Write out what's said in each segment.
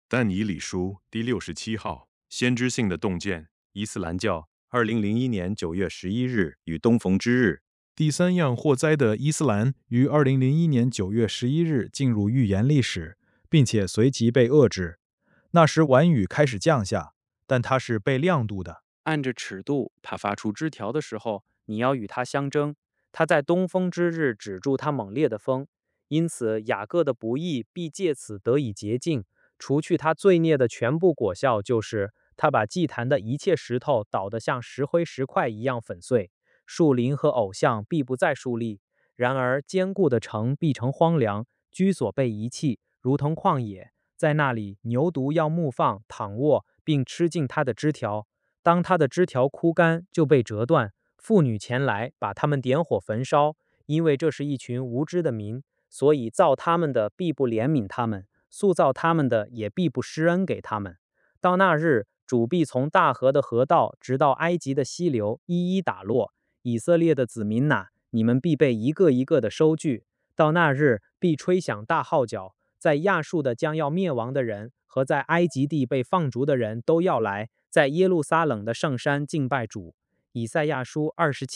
但以理书第67号，先知性的洞见，伊斯兰教2001年9月11日与东逢之日。 第三样祸灾的伊斯兰于2001年9月11日进入预言历史，并且随即被遏制。那时晚雨开始降下，但它是被亮度的。 按着尺度，它发出枝条的时候，你要与它相争。它在东风之日止住它猛烈的风，因此雅各的不义必借此得以洁净，除去他罪孽的全部果效，就是他把祭坛的一切石头捣得像石灰石块一样粉碎，树林和偶像必不再树立。然而坚固的城必成荒凉，居所被遗弃，如同旷野。在那里，牛犊要牧放、躺卧，并吃尽它的枝条。当它的枝条枯干，就被折断。妇女前来，把它们点火焚烧，因为这是一群无知的民，所以造他们的必不怜悯他们，塑造他们的也必不施恩给他们。到那日，主必从大河的河道直到埃及的溪流一一打落。以色列的子民哪，你们必被一个一个的收据。到那日，必吹响大号角，在亚述的将要灭亡的人和在埃及地被放逐的人都要来，在耶路撒冷的圣山敬拜主。以赛亚书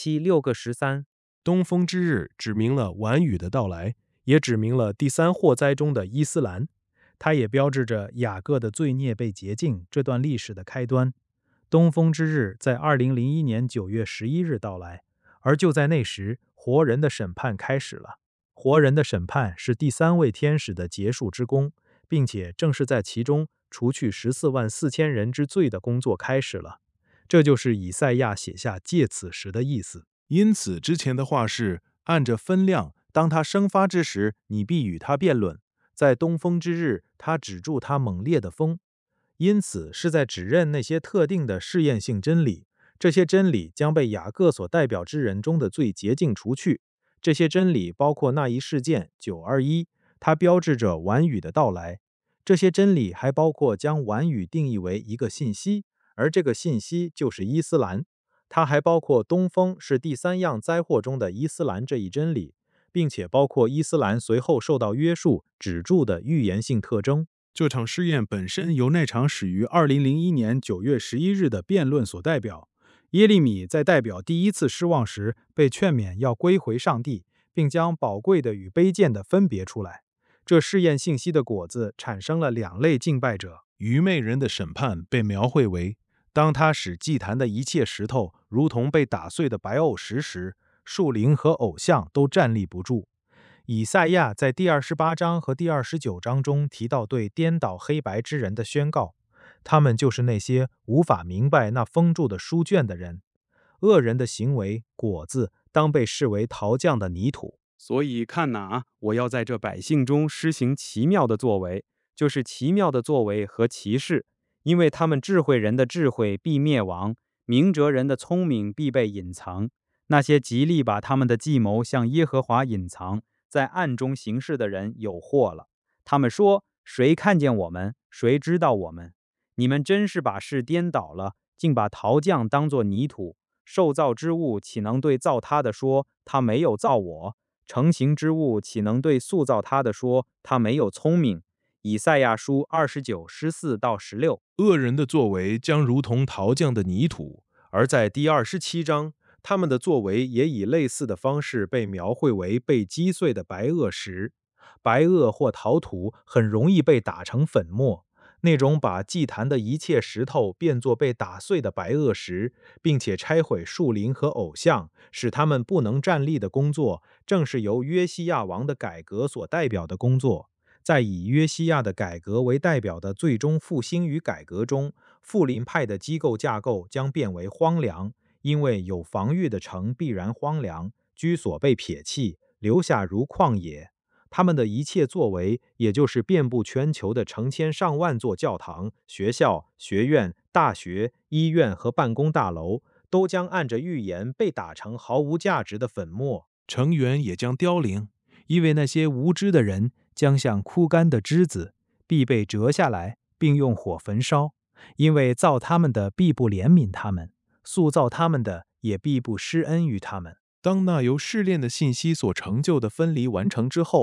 27:6-13。 东风之日指明了晚雨的到来，也指明了第三祸灾中的伊斯兰。它也标志着雅各的罪孽被洁净这段历史的开端。东风之日在2001年9月11日到来，而就在那时，活人的审判开始了。活人的审判是第三位天使的结束之功，并且正是在其中除去144000人之罪的工作开始了。这就是以赛亚写下借此时的意思。因此之前的话是按着分量，当他生发之时，你必与他辩论。在东风之日，他止住他猛烈的风。因此是在指认那些特定的试验性真理，这些真理将被雅各所代表之人中的罪洁净除去。这些真理包括那一事件921，它标志着晚雨的到来。这些真理还包括将晚雨定义为一个信息，而这个信息就是伊斯兰。它还包括东风是第三样灾祸中的伊斯兰这一真理，并且包括伊斯兰随后受到约束止住的预言性特征。这场试验本身由那场始于2001年9月11日的辩论所代表。耶利米在代表第一次失望时被劝勉要归回上帝，并将宝贵的与卑贱的分别出来。这试验信息的果子产生了两类敬拜者。愚昧人的审判被描绘为，当他使祭坛的一切石头如同被打碎的白垩石时，树林和偶像都站立不住。以赛亚在第28章和第29章中提到对颠倒黑白之人的宣告，他们就是那些无法明白那封住的书卷的人。恶人的行为果子当被视为陶匠的泥土。 所以看哪，我要在这百姓中施行奇妙的作为，就是奇妙的作为和奇事，因为他们智慧人的智慧必灭亡，明哲人的聪明必被隐藏。那些极力把他们的计谋向耶和华隐藏，在暗中行事的人有祸了。他们说：谁看见我们？谁知道我们？你们真是把事颠倒了，竟把陶匠当作泥土。受造之物岂能对造他的说，他没有造我？成形之物岂能对塑造他的说，他没有聪明？以赛亚书29:14-16。 恶人的作为将如同陶匠的泥土，而在第27章，他们的作为也以类似的方式被描绘为被击碎的白垩石。白垩或陶土很容易被打成粉末，那种把祭坛的一切石头变作被打碎的白垩石，并且拆毁树林和偶像，使他们不能站立的工作，正是由约西亚王的改革所代表的工作。在以约西亚的改革为代表的最终复兴与改革中，富林派的机构架构将变为荒凉，因为有防御的城必然荒凉，居所被撇弃，留下如旷野。他们的一切作为，也就是遍布全球的成千上万座教堂、学校、学院、大学、医院和办公大楼，都将按着预言被打成毫无价值的粉末，成员也将凋零，因为那些无知的人将像枯干的枝子，必被折下来，并用火焚烧，因为造他们的必不怜悯他们，塑造他们的也必不施恩于他们。当那由试炼的信息所成就的分离完成之后，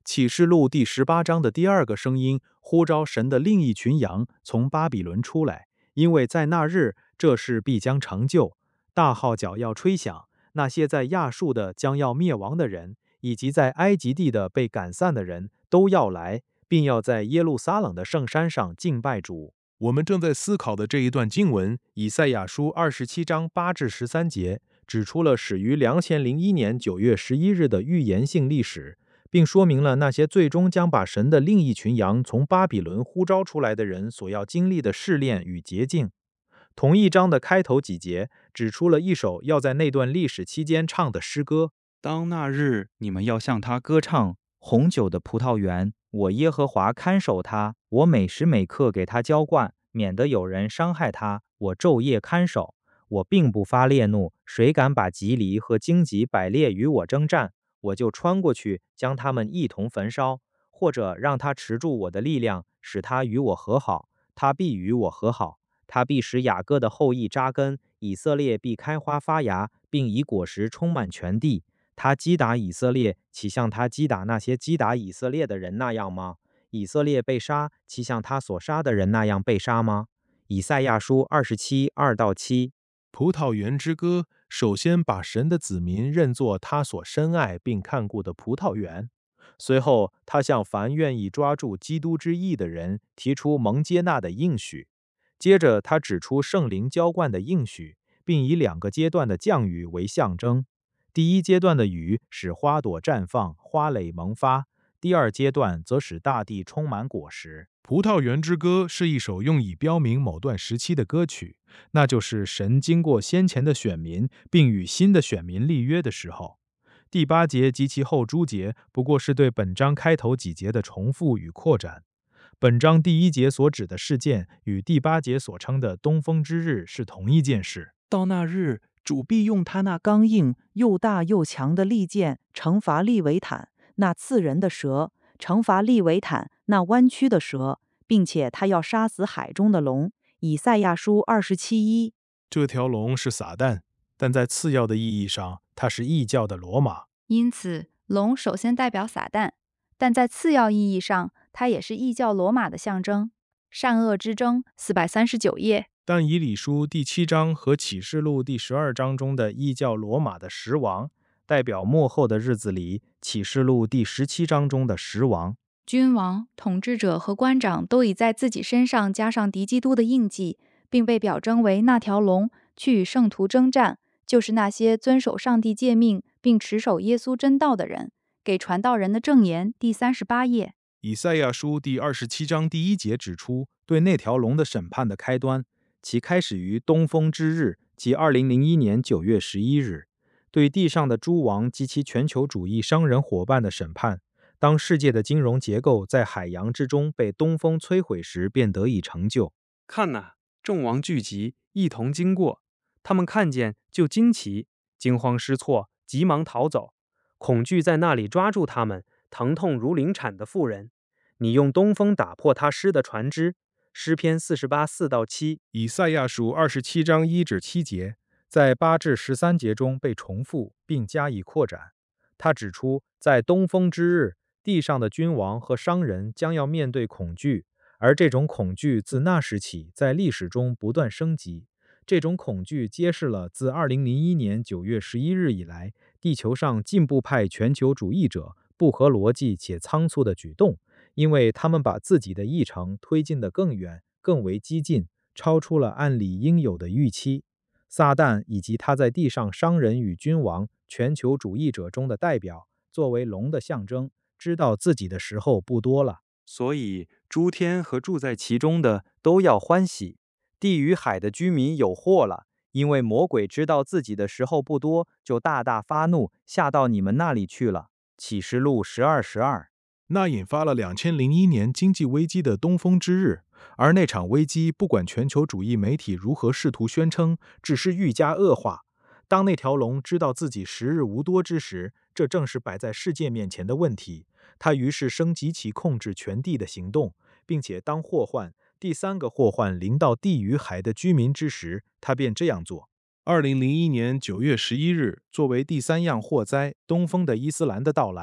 启示录第18章的第2个声音呼召神的另一群羊从巴比伦出来，因为在那日这事必将成就。大号角要吹响，那些在亚述的将要灭亡的人，以及在埃及地的被赶散的人都要来，并要在耶路撒冷的圣山上敬拜主。我们正在思考的这一段经文，以赛亚书27章8至13节，指出了始于2001年9月11日的预言性历史，并说明了那些最终将把神的另一群羊从巴比伦呼召出来的人所要经历的试炼与捷径。同一章的开头几节指出了一首要在那段历史期间唱的诗歌： 当那日，你们要向他歌唱红酒的葡萄园，我耶和华看守他，我每时每刻给他浇灌，免得有人伤害他，我昼夜看守。我并不发烈怒，谁敢把吉藜和荆棘摆列与我征战，我就穿过去，将他们一同焚烧，或者让他持住我的力量，使他与我和好，他必与我和好。他必使雅各的后裔扎根，以色列必开花发芽，并以果实充满全地。他击打以色列，岂像他击打那些击打以色列的人那样吗？以色列被杀，岂像他所杀的人那样被杀吗？以赛亚书27:2到7。 葡萄园之歌首先把神的子民认作他所深爱并看顾的葡萄园，随后他向凡愿意抓住基督之意的人提出蒙接纳的应许，接着他指出圣灵浇灌的应许，并以2个阶段的降雨为象征。第一阶段的雨使花朵绽放，花蕾萌发；第2阶段则使大地充满果实。葡萄园之歌是一首用以标明某段时期的歌曲，那就是神经过先前的选民，并与新的选民立约的时候。第8节及其后诸节不过是对本章开头几节的重复与扩展。本章第1节所指的事件与第8节所称的东风之日是同一件事。 到那日，主必用他那刚硬又大又强的利剑惩罚利维坦那刺人的蛇，惩罚利维坦那弯曲的蛇，并且他要杀死海中的龙。以赛亚书27:1。 这条龙是撒旦，但在次要的意义上，它是异教的罗马。 因此，龙首先代表撒旦，但在次要意义上，它也是异教罗马的象征。善恶之争439页。 但以理书第7章和启示录第12章中的异教罗马的10王，代表末后的日子里启示录第17章中的10王。 君王、统治者和官长都已在自己身上加上敌基督的印记，并被表征为那条龙，去与圣徒征战，就是那些遵守上帝诫命并持守耶稣真道的人。给传道人的证言第38页。 以赛亚书第27章第1节指出对那条龙的审判的开端，其开始于东风之日，即2001年9月11日，对地上的诸王及其全球主义商人伙伴的审判。当世界的金融结构在海洋之中被东风摧毁时，便得以成就。 看哪，众王聚集，一同经过，他们看见就惊奇，惊慌失措，急忙逃走。恐惧在那里抓住他们，疼痛如临产的妇人。你用东风打破他施的船只。诗篇48:4到7。 以赛亚书27章1至7节，在8至13节中被重复并加以扩展。他指出，在东风之日，地上的君王和商人将要面对恐惧，而这种恐惧自那时起在历史中不断升级。这种恐惧揭示了自2001年9月11日以来，地球上进步派全球主义者不合逻辑且仓促的举动，因为他们把自己的议程推进得更远，更为激进，超出了按理应有的预期。撒旦以及他在地上商人与君王、全球主义者中的代表，作为龙的象征，知道自己的时候不多了， 所以诸天和住在其中的都要欢喜。地与海的居民有祸了，因为魔鬼知道自己的时候不多，就大大发怒，下到你们那里去了。启示录12:12。 那引发了2001年经济危机的东风之日，而那场危机不管全球主义媒体如何试图宣称，只是愈加恶化。当那条龙知道自己时日无多之时，这正是摆在世界面前的问题。他于是升级其控制全地的行动，并且当祸患第3个祸患临到地与海的居民之时，他便这样做。2001年9月11日，作为第3样祸灾，东风的伊斯兰的到来，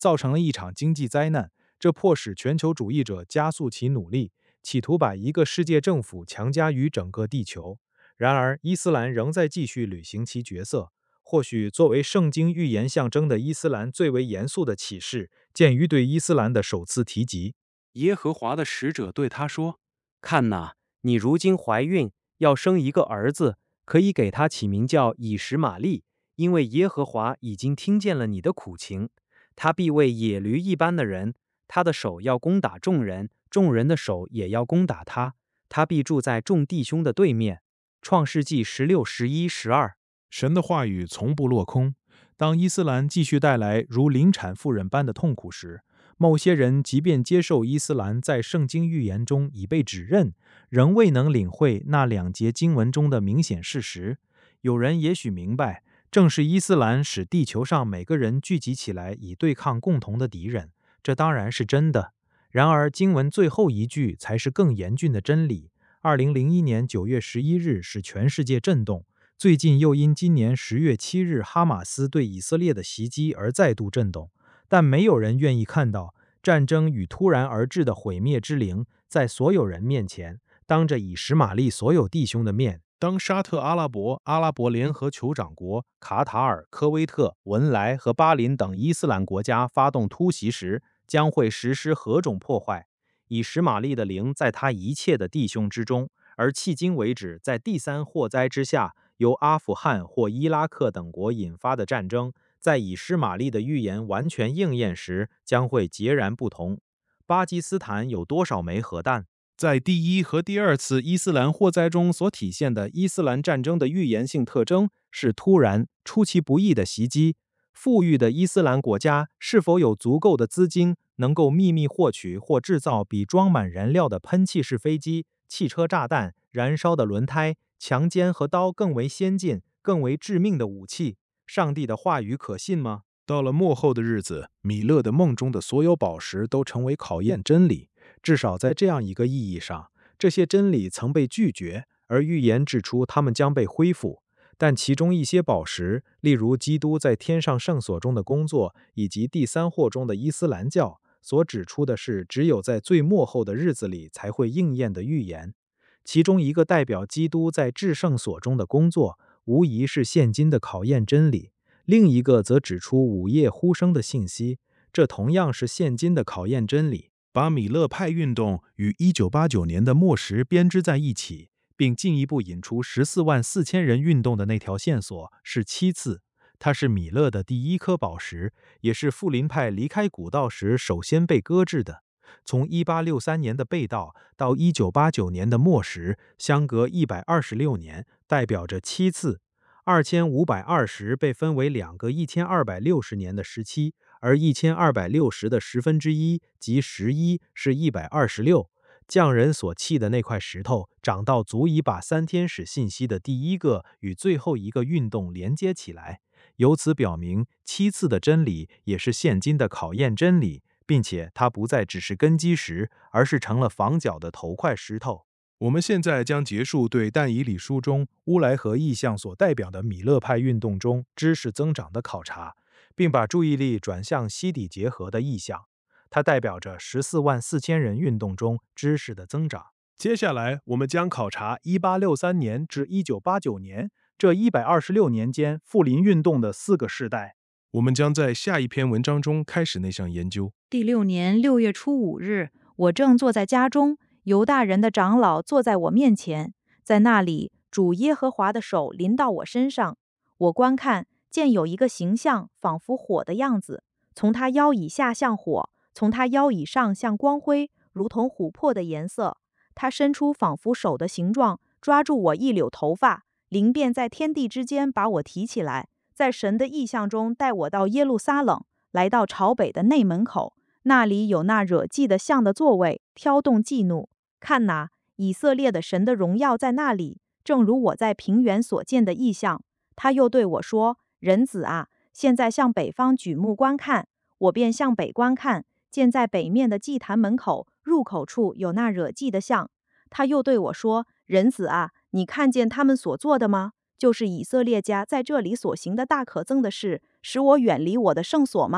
造成了一场经济灾难。这迫使全球主义者加速其努力，企图把一个世界政府强加于整个地球。然而，伊斯兰仍在继续履行其角色。或许作为圣经预言象征的伊斯兰最为严肃的启示，见于对伊斯兰的首次提及。 耶和华的使者对他说：“看哪，你如今怀孕，要生一个儿子，可以给他起名叫以实玛利，因为耶和华已经听见了你的苦情。他必为野驴一般的人，他的手要攻打众人，众人的手也要攻打他。他必住在众弟兄的对面。”创世纪16、11、12。 神的话语从不落空。当伊斯兰继续带来如临产妇人般的痛苦时，某些人即便接受伊斯兰在圣经预言中已被指认，仍未能领会那2节经文中的明显事实。有人也许明白，正是伊斯兰使地球上每个人聚集起来以对抗共同的敌人，这当然是真的。然而经文最后一句才是更严峻的真理。2001年9月11日使全世界震动，最近又因今年10月7日哈马斯对以色列的袭击而再度震动。但没有人愿意看到战争与突然而至的毁灭之灵在所有人面前，当着以实玛利所有弟兄的面，当沙特阿拉伯、阿拉伯联合酋长国、卡塔尔、科威特、文莱和巴林等伊斯兰国家发动突袭时，将会实施何种破坏。以实玛利的灵在他一切的弟兄之中，而迄今为止，在第3祸灾之下，由阿富汗或伊拉克等国引发的战争，在以实玛利的预言完全应验时，将会截然不同。巴基斯坦有多少枚核弹？在第1和第2次伊斯兰祸灾中所体现的伊斯兰战争的预言性特征是突然、出其不意的袭击。富裕的伊斯兰国家是否有足够的资金，能够秘密获取或制造比装满燃料的喷气式飞机、汽车炸弹、燃烧的轮胎、强奸和刀更为先进、更为致命的武器？上帝的话语可信吗？到了末后的日子，米勒的梦中的所有宝石都成为考验真理。至少在这样一个意义上，这些真理曾被拒绝，而预言指出它们将被恢复。但其中一些宝石，例如基督在天上圣所中的工作，以及第3祸中的伊斯兰教，所指出的是只有在最末后的日子里才会应验的预言。其中一个代表基督在至圣所中的工作，无疑是现今的考验真理；另一个则指出午夜呼声的信息，这同样是现今的考验真理。把米勒派运动与1989年的末时编织在一起，并进一步引出144000人运动的那条线索是7次。它是米勒的第1颗宝石，也是富林派离开古道时首先被搁置的。从1863年的被盗到1989年的末时，相隔126年，代表着7次。2520被分为2个1260年的17，而1260的1/10即11是126。匠人所砌的那块石头长到足以把3天使信息的第1个与最后一个运动连接起来，由此表明7次的真理也是现今的考验真理，并且它不再只是根基石，而是成了房角的头块石头。我们现在将结束对但以理书中乌来河意象所代表的米勒派运动中知识增长的考察，并把注意力转向西底结合的意象，它代表着144000人运动中知识的增长。接下来我们将考察1863年至1989年这126年间富林运动的4个世代。我们将在下一篇文章中开始那项研究。 第6年6月初5日，我正坐在家中，犹大人的长老坐在我面前，在那里主耶和华的手临到我身上。我观看，见有一个形象，仿佛火的样子，从他腰以下像火，从他腰以上像光辉，如同琥珀的颜色。他伸出仿佛手的形状，抓住我一绺头发，灵便在天地之间把我提起来，在神的意象中带我到耶路撒冷，来到朝北的内门口，那里有那惹祭的像的座位，挑动祭怒。看哪，以色列的神的荣耀在那里，正如我在平原所见的异象。他又对我说：人子啊，现在向北方举目观看。我便向北观看，见在北面的祭坛门口入口处有那惹祭的像。他又对我说：人子啊，你看见他们所做的吗？就是以色列家在这里所行的大可憎的事，使我远离我的圣所吗？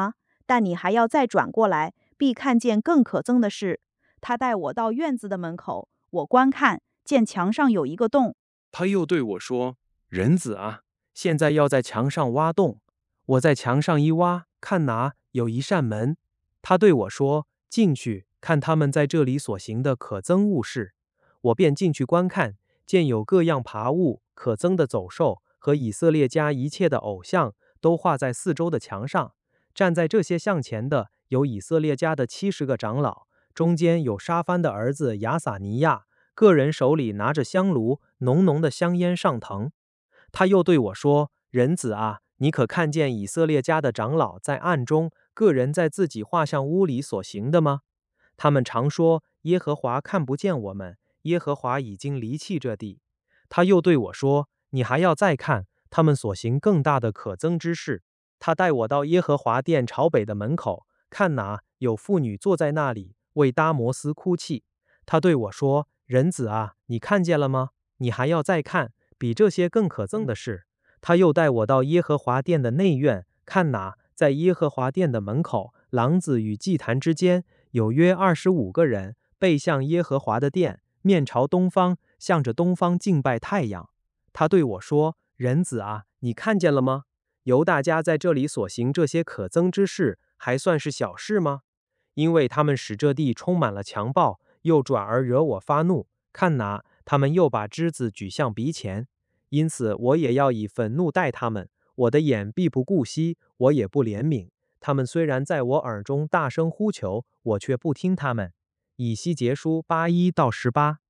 但你还要再转过来，必看见更可憎的事。他带我到院子的门口，我观看，见墙上有一个洞。 他又对我说：“人子啊，现在要在墙上挖洞。”我在墙上一挖，看哪，有一扇门。他对我说：“进去，看他们在这里所行的可憎物事。”我便进去观看，见有各样爬物、可憎的走兽和以色列家一切的偶像，都画在四周的墙上。站在这些像前的有以色列家的70个长老，中间有沙番的儿子亚撒尼亚，个人手里拿着香炉，浓浓的香烟上腾。他又对我说：“人子啊，你可看见以色列家的长老在暗中，个人在自己画像屋里所行的吗？他们常说耶和华看不见我们，耶和华已经离弃这地。”他又对我说：“你还要再看他们所行更大的可憎之事。”他带我到耶和华殿朝北的门口，看哪，有妇女坐在那里，为大摩斯哭泣。他对我说：“人子啊，你看见了吗？你还要再看比这些更可憎的事。”他又带我到耶和华殿的内院，看哪，在耶和华殿的门口，廊子与祭坛之间，有约25个人，背向耶和华的殿，面朝东方，向着东方敬拜太阳。他对我说：“人子啊，你看见了吗？犹大家在这里所行这些可憎之事，还算是小事吗？因为他们使这地充满了强暴，又转而惹我发怒。看哪，他们又把枝子举向鼻前，因此我也要以愤怒待他们。我的眼必不顾惜，我也不怜悯。他们虽然在我耳中大声呼求，我却不听他们。”以西结书8:1-18。